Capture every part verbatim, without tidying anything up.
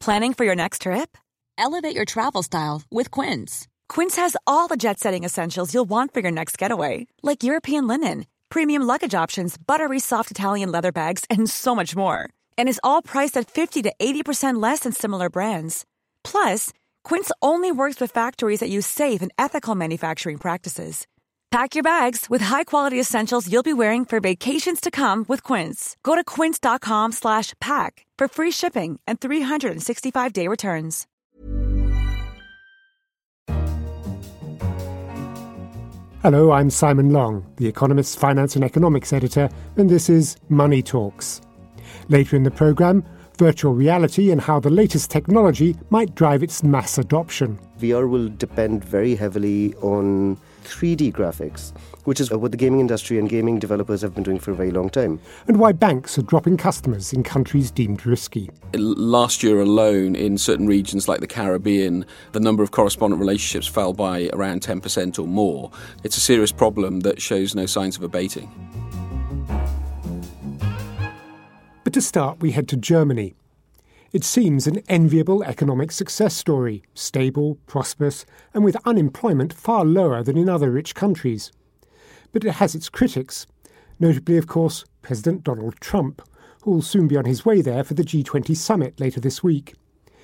Planning for your next trip? Elevate your travel style with Quince. Quince has all the jet-setting essentials you'll want for your next getaway, like European linen, premium luggage options, buttery soft Italian leather bags, and so much more. And is all priced at fifty to eighty percent less than similar brands. Plus, Quince only works with factories that use safe and ethical manufacturing practices. Pack your bags with high-quality essentials you'll be wearing for vacations to come with Quince. Go to quince.com slash pack for free shipping and three sixty-five day returns. Hello, I'm Simon Long, The Economist's finance and economics editor, and this is Money Talks. Later in the programme, virtual reality and how the latest technology might drive its mass adoption. V R will depend very heavily on three D graphics, which is what the gaming industry and gaming developers have been doing for a very long time. And why banks are dropping customers in countries deemed risky. Last year alone, in certain regions like the Caribbean, the number of correspondent relationships fell by around ten percent or more. It's a serious problem that shows no signs of abating. But to start, we head to Germany. It seems an enviable economic success story, stable, prosperous, and with unemployment far lower than in other rich countries. But it has its critics, notably, of course, President Donald Trump, who will soon be on his way there for the G twenty summit later this week.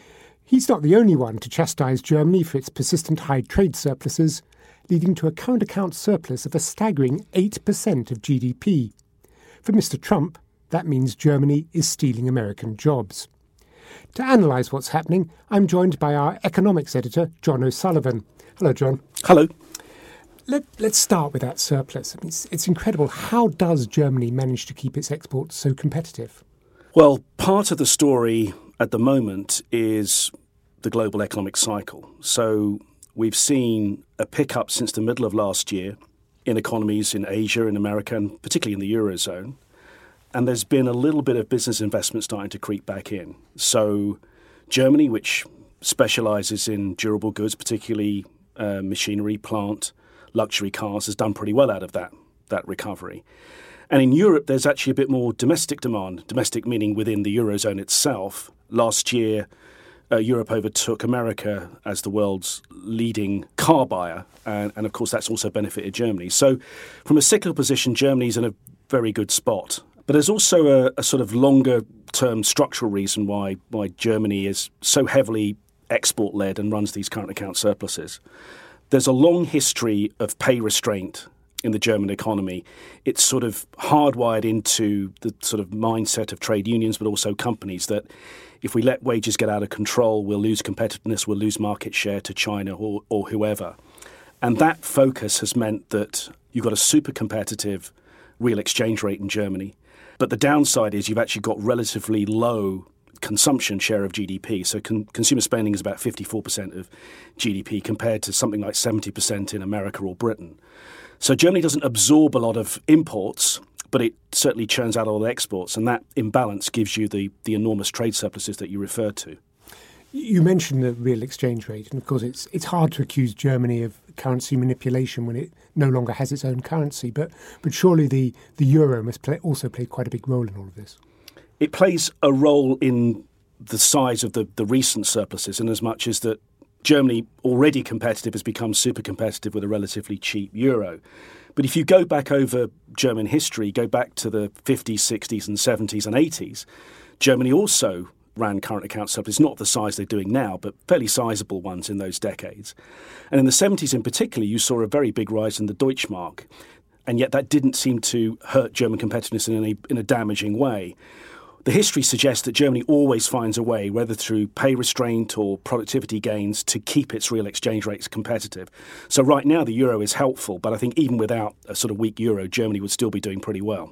He's not the only one to chastise Germany for its persistent high trade surpluses, leading to a current account surplus of a staggering eight percent of G D P. For Mister Trump, that means Germany is stealing American jobs. To analyse what's happening, I'm joined by our economics editor, John O'Sullivan. Hello, John. Hello. Let, let's start with that surplus. I mean, it's, it's incredible. How does Germany manage to keep its exports so competitive? Well, part of the story at the moment is the global economic cycle. So we've seen a pickup since the middle of last year in economies in Asia, in America, and particularly in the Eurozone. And there's been a little bit of business investment starting to creep back in. So Germany, which specialises in durable goods, particularly uh, machinery, plant, luxury cars, has done pretty well out of that, that recovery. And in Europe, there's actually a bit more domestic demand, domestic meaning within the Eurozone itself. Last year, uh, Europe overtook America as the world's leading car buyer. And, and of course, that's also benefited Germany. So from a cyclical position, Germany's in a very good spot. But there's also a, a sort of longer-term structural reason why why Germany is so heavily export-led and runs these current account surpluses. There's a long history of pay restraint in the German economy. It's sort of hardwired into the sort of mindset of trade unions, but also companies, that if we let wages get out of control, we'll lose competitiveness, we'll lose market share to China or, or whoever. And that focus has meant that you've got a super competitive real exchange rate in Germany. But the downside is you've actually got relatively low consumption share of G D P. So con- consumer spending is about fifty-four percent of G D P compared to something like seventy percent in America or Britain. So Germany doesn't absorb a lot of imports, but it certainly churns out all the exports. And that imbalance gives you the, the enormous trade surpluses that you referred to. You mentioned the real exchange rate, and of course it's it's hard to accuse Germany of currency manipulation when it no longer has its own currency, but but surely the, the euro must play, also play quite a big role in all of this. It plays a role in the size of the, the recent surpluses, in as much as that Germany, already competitive, has become super competitive with a relatively cheap euro. But if you go back over German history, go back to the fifties, sixties and seventies and eighties, Germany also ran current account surplus, not the size they're doing now, but fairly sizable ones in those decades. And in the seventies in particular, you saw a very big rise in the Deutschmark, and yet that didn't seem to hurt German competitiveness in a, in a damaging way. The history suggests that Germany always finds a way, whether through pay restraint or productivity gains, to keep its real exchange rates competitive. So right now the euro is helpful, but I think even without a sort of weak euro, Germany would still be doing pretty well.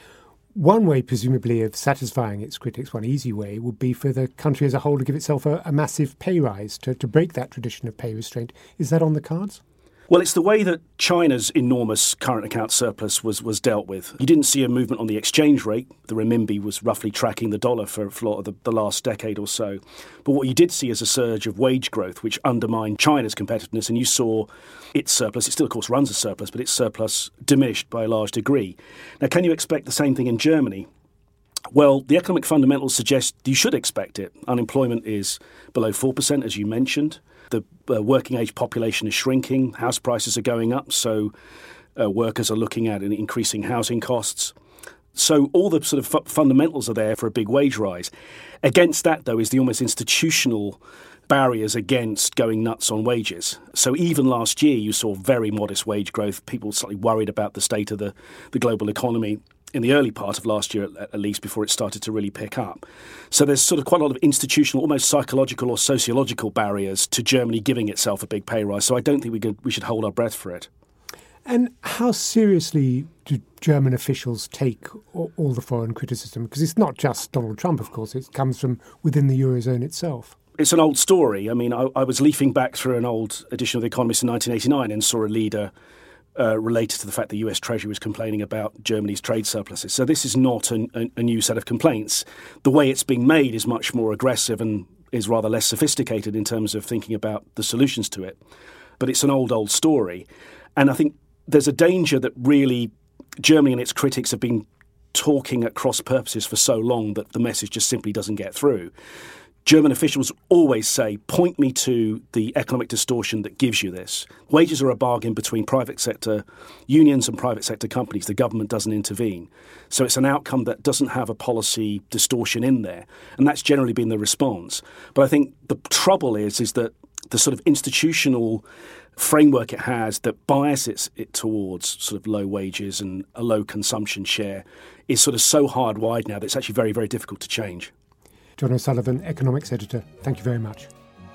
One way, presumably, of satisfying its critics, one easy way, would be for the country as a whole to give itself a, a massive pay rise to, to break that tradition of pay restraint. Is that on the cards? Well, it's the way that China's enormous current account surplus was, was dealt with. You didn't see a movement on the exchange rate. The renminbi was roughly tracking the dollar for, for a lot of the, the last decade or so. But what you did see is a surge of wage growth, which undermined China's competitiveness, and you saw its surplus, it still, of course, runs a surplus, but its surplus diminished by a large degree. Now, can you expect the same thing in Germany? Well, the economic fundamentals suggest you should expect it. Unemployment is below four percent, as you mentioned. The uh, working age population is shrinking. House prices are going up, so uh, workers are looking at increasing housing costs. So all the sort of fu- fundamentals are there for a big wage rise. Against that, though, is the almost institutional barriers against going nuts on wages. So even last year, you saw very modest wage growth. People slightly worried about the state of the, the global economy in the early part of last year, at, at least, before it started to really pick up. So there's sort of quite a lot of institutional, almost psychological or sociological barriers to Germany giving itself a big pay rise. So I don't think we could, we should hold our breath for it. And how seriously do German officials take all, all the foreign criticism? Because it's not just Donald Trump, of course. It comes from within the Eurozone itself. It's an old story. I mean, I, I was leafing back through an old edition of The Economist in nineteen eighty-nine and saw a leader uh, related to the fact the U S Treasury was complaining about Germany's trade surpluses. So this is not a, a, a new set of complaints. The way it's being made is much more aggressive and is rather less sophisticated in terms of thinking about the solutions to it. But it's an old, old story. And I think there's a danger that really Germany and its critics have been talking at cross purposes for so long that the message just simply doesn't get through. German officials always say, point me to the economic distortion that gives you this. Wages are a bargain between private sector unions and private sector companies. The government doesn't intervene. So it's an outcome that doesn't have a policy distortion in there. And that's generally been the response. But I think the trouble is, is that the sort of institutional framework it has that biases it towards sort of low wages and a low consumption share is sort of so hardwired now that it's actually very, very difficult to change. John O'Sullivan, economics editor, thank you very much.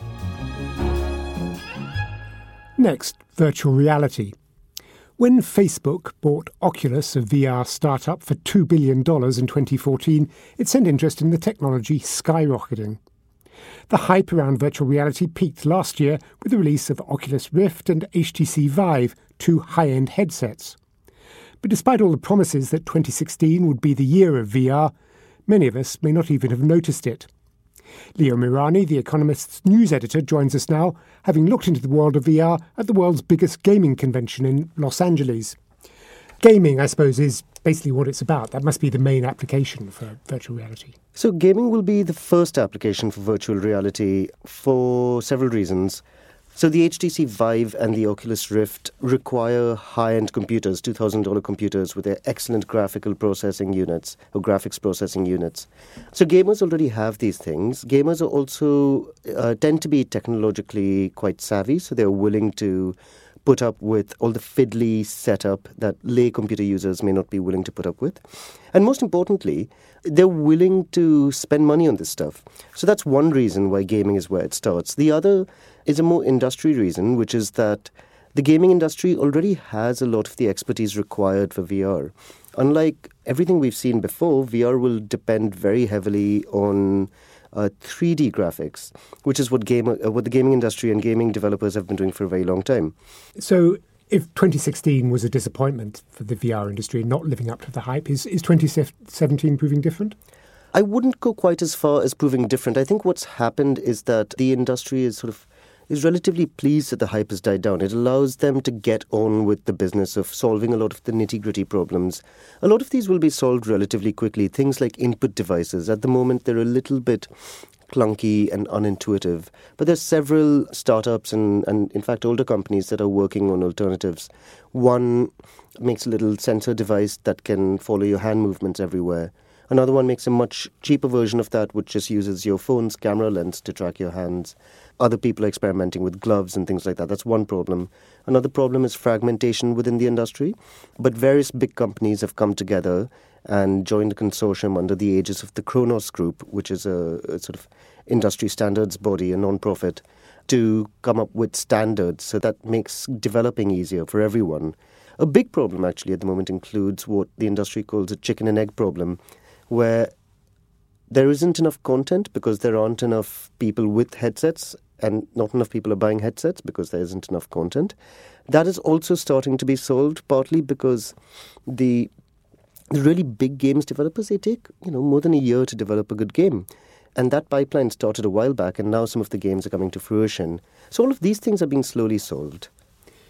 Next, virtual reality. When Facebook bought Oculus, a V R startup, for two billion dollars in twenty fourteen, it sent interest in the technology skyrocketing. The hype around virtual reality peaked last year with the release of Oculus Rift and H T C Vive, two high-end headsets. But despite all the promises that twenty sixteen would be the year of V R, many of us may not even have noticed it. Leo Mirani, The Economist's news editor, joins us now, having looked into the world of V R at the world's biggest gaming convention in Los Angeles. Gaming, I suppose, is basically what it's about. That must be the main application for virtual reality. So gaming will be the first application for virtual reality for several reasons. So the H T C Vive and the Oculus Rift require high-end computers, two thousand dollars computers with their excellent graphical processing units or graphics processing units. So gamers already have these things. Gamers are also uh, tend to be technologically quite savvy, so they're willing to put up with all the fiddly setup that lay computer users may not be willing to put up with. And most importantly, they're willing to spend money on this stuff. So that's one reason why gaming is where it starts. The other is a more industry reason, which is that the gaming industry already has a lot of the expertise required for V R. Unlike everything we've seen before, V R will depend very heavily on Uh, three D graphics, which is what game, uh, what the gaming industry and gaming developers have been doing for a very long time. So if twenty sixteen was a disappointment for the V R industry, not living up to the hype, is, is twenty seventeen proving different? I wouldn't go quite as far as proving different. I think what's happened is that the industry is sort of is relatively pleased that the hype has died down. It allows them to get on with the business of solving a lot of the nitty-gritty problems. A lot of these will be solved relatively quickly. Things like input devices. At the moment, they're a little bit clunky and unintuitive. But there's several startups and, and, in fact, older companies that are working on alternatives. One makes a little sensor device that can follow your hand movements everywhere. Another one makes a much cheaper version of that, which just uses your phone's camera lens to track your hands. Other people are experimenting with gloves and things like that. That's one problem. Another problem is fragmentation within the industry. But various big companies have come together and joined a consortium under the aegis of the Kronos Group, which is a, a sort of industry standards body, a non-profit, to come up with standards. So that makes developing easier for everyone. A big problem, actually, at the moment includes what the industry calls a chicken and egg problem, where there isn't enough content because there aren't enough people with headsets and not enough people are buying headsets because there isn't enough content. That is also starting to be solved, partly because the, the really big games developers, they take you know more than a year to develop a good game. And that pipeline started a while back, and now some of the games are coming to fruition. So all of these things are being slowly solved.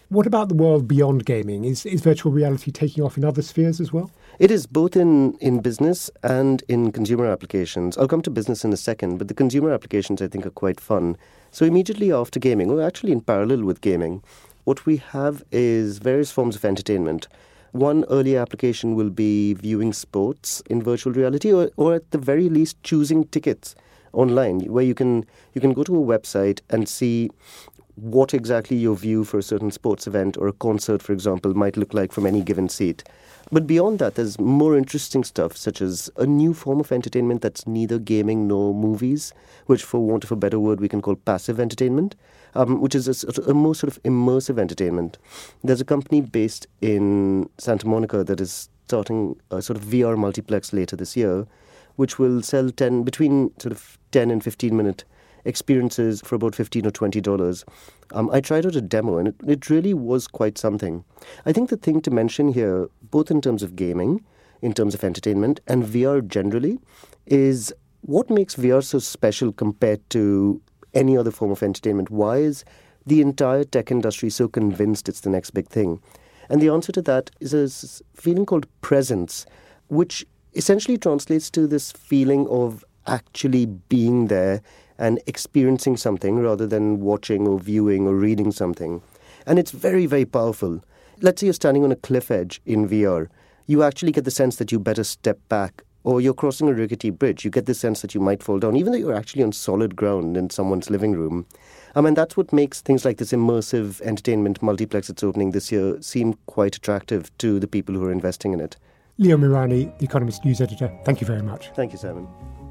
What about the world beyond gaming? Is, is virtual reality taking off in other spheres as well? It is both in, in business and in consumer applications. I'll come to business in a second, but the consumer applications I think are quite fun. So immediately after gaming, or actually in parallel with gaming, what we have is various forms of entertainment. One early application will be viewing sports in virtual reality, or, or at the very least choosing tickets online, where you can you can go to a website and see what exactly your view for a certain sports event or a concert, for example, might look like from any given seat. But beyond that, there's more interesting stuff, such as a new form of entertainment that's neither gaming nor movies, which, for want of a better word, we can call passive entertainment, um, which is a, a more sort of immersive entertainment. There's a company based in Santa Monica that is starting a sort of V R multiplex later this year, which will sell ten between sort of ten and fifteen minute experiences for about fifteen or twenty dollars. Um, I tried out a demo, and it, it really was quite something. I think the thing to mention here, both in terms of gaming, in terms of entertainment, and V R generally, is what makes V R so special compared to any other form of entertainment? Why is the entire tech industry so convinced it's the next big thing? And the answer to that is a feeling called presence, which essentially translates to this feeling of actually being there and experiencing something rather than watching or viewing or reading something. And it's very, very powerful. Let's say you're standing on a cliff edge in V R. You actually get the sense that you better step back. Or you're crossing a rickety bridge. You get the sense that you might fall down, even though you're actually on solid ground in someone's living room. I mean, that's what makes things like this immersive entertainment multiplex that's opening this year seem quite attractive to the people who are investing in it. Leo Mirani, The Economist news editor, thank you very much. Thank you, Simon.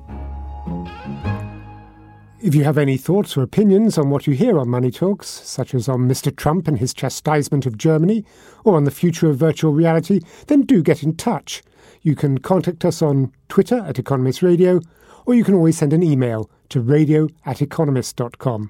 If you have any thoughts or opinions on what you hear on Money Talks, such as on Mister Trump and his chastisement of Germany, or on the future of virtual reality, then do get in touch. You can contact us on Twitter at Economist Radio, or you can always send an email to radio at economist dot com.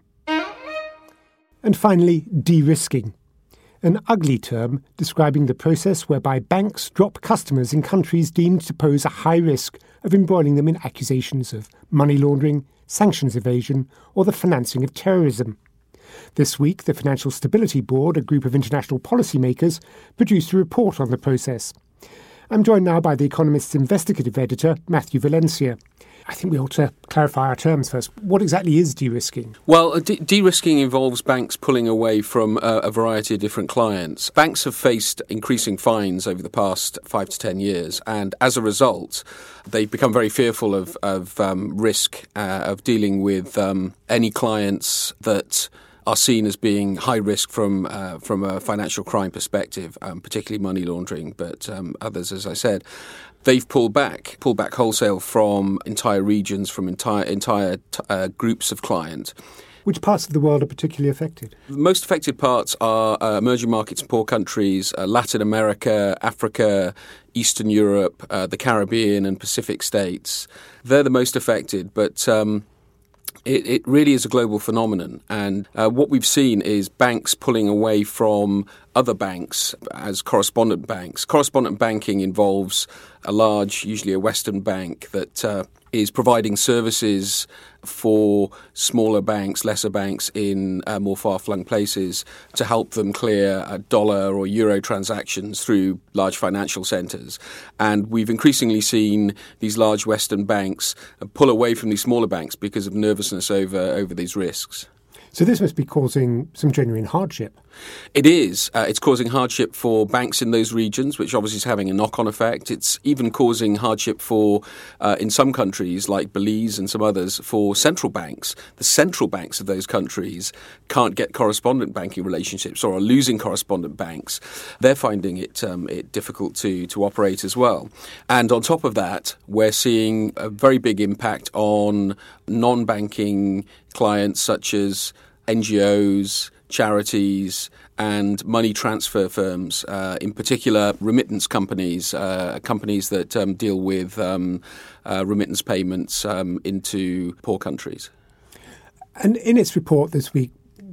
And finally, de-risking, an ugly term describing the process whereby banks drop customers in countries deemed to pose a high risk of embroiling them in accusations of money laundering, sanctions evasion, or the financing of terrorism. This week, the Financial Stability Board, a group of international policymakers, produced a report on the process. I'm joined now by The Economist's investigative editor, Matthew Valencia. I think we ought to clarify our terms first. What exactly is de-risking? Well, de- de-risking involves banks pulling away from uh, a variety of different clients. Banks have faced increasing fines over the past five to ten years, and as a result, they've become very fearful of, of um, risk, uh, of dealing with um, any clients that are seen as being high risk from uh, from a financial crime perspective, um, particularly money laundering, but um, others, as I said. They've pulled back, pulled back wholesale from entire regions, from entire entire uh, groups of clients. Which parts of the world are particularly affected? The most affected parts are uh, emerging markets and poor countries, uh, Latin America, Africa, Eastern Europe, uh, the Caribbean and Pacific states. They're the most affected, but Um, It, it really is a global phenomenon, and uh, what we've seen is banks pulling away from other banks as correspondent banks. Correspondent banking involves a large, usually a Western bank, that uh, is providing services for smaller banks, lesser banks in uh, more far-flung places to help them clear uh, dollar or euro transactions through large financial centres. And we've increasingly seen these large Western banks uh, pull away from these smaller banks because of nervousness over, over these risks. So this must be causing some genuine hardship. It is. Uh, it's causing hardship for banks in those regions, which obviously is having a knock-on effect. It's even causing hardship for, uh, in some countries like Belize and some others, for central banks. The central banks of those countries can't get correspondent banking relationships or are losing correspondent banks. They're finding it, um, it difficult to, to operate as well. And on top of that, we're seeing a very big impact on non-banking clients such as N G Os, charities and money transfer firms, uh, in particular remittance companies, uh, companies that um, deal with um, uh, remittance payments um, into poor countries. And in its report this week,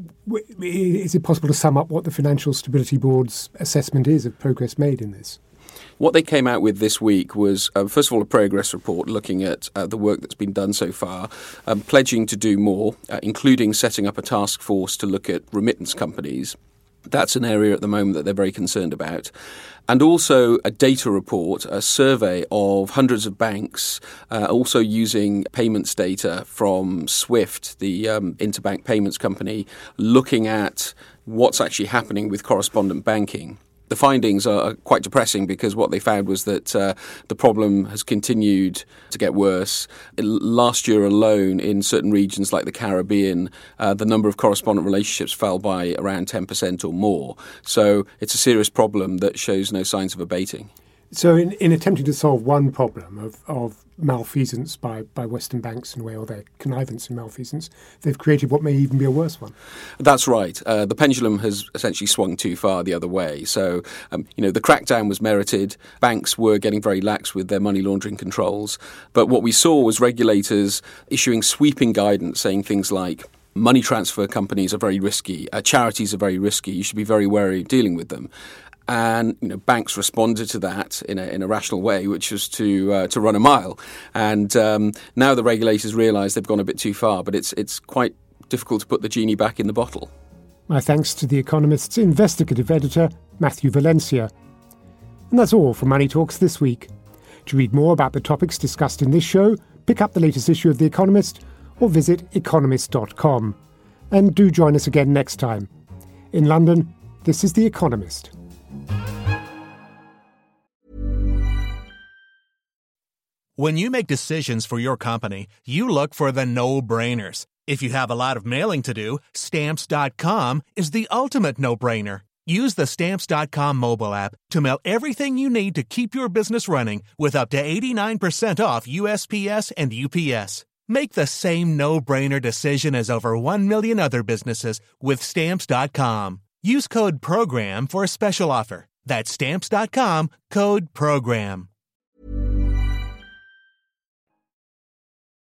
is it possible to sum up what the Financial Stability Board's assessment is of progress made in this? What they came out with this week was, uh, first of all, a progress report looking at uh, the work that's been done so far, um, pledging to do more, uh, including setting up a task force to look at remittance companies. That's an area at the moment that they're very concerned about. And also a data report, a survey of hundreds of banks, uh, also using payments data from SWIFT, the um, interbank payments company, looking at what's actually happening with correspondent banking. The findings are quite depressing because what they found was that uh, the problem has continued to get worse. Last year alone, in certain regions like the Caribbean, uh, the number of correspondent relationships fell by around ten percent or more. So it's a serious problem that shows no signs of abating. So in, in attempting to solve one problem of, of malfeasance by, by Western banks in a way, or their connivance in malfeasance, they've created what may even be a worse one. That's right. Uh, the pendulum has essentially swung too far the other way. So, um, you know, the crackdown was merited. Banks were getting very lax with their money laundering controls. But what we saw was regulators issuing sweeping guidance saying things like, money transfer companies are very risky, uh, charities are very risky, you should be very wary dealing with them. And you know, banks responded to that in a in a rational way, which was to uh, to run a mile. And um, now the regulators realise they've gone a bit too far, but it's it's quite difficult to put the genie back in the bottle. My thanks to The Economist's investigative editor, Matthew Valencia. And that's all for Money Talks this week. To read more about the topics discussed in this show, pick up the latest issue of The Economist or visit economist dot com. And do join us again next time. In London, this is The Economist. When you make decisions for your company, you look for the no-brainers. If you have a lot of mailing to do, Stamps dot com is the ultimate no-brainer. Use the Stamps dot com mobile app to mail everything you need to keep your business running with up to eighty-nine percent off U S P S and U P S. Make the same no-brainer decision as over one million other businesses with Stamps dot com. Use code PROGRAM for a special offer. That's Stamps dot com, code PROGRAM.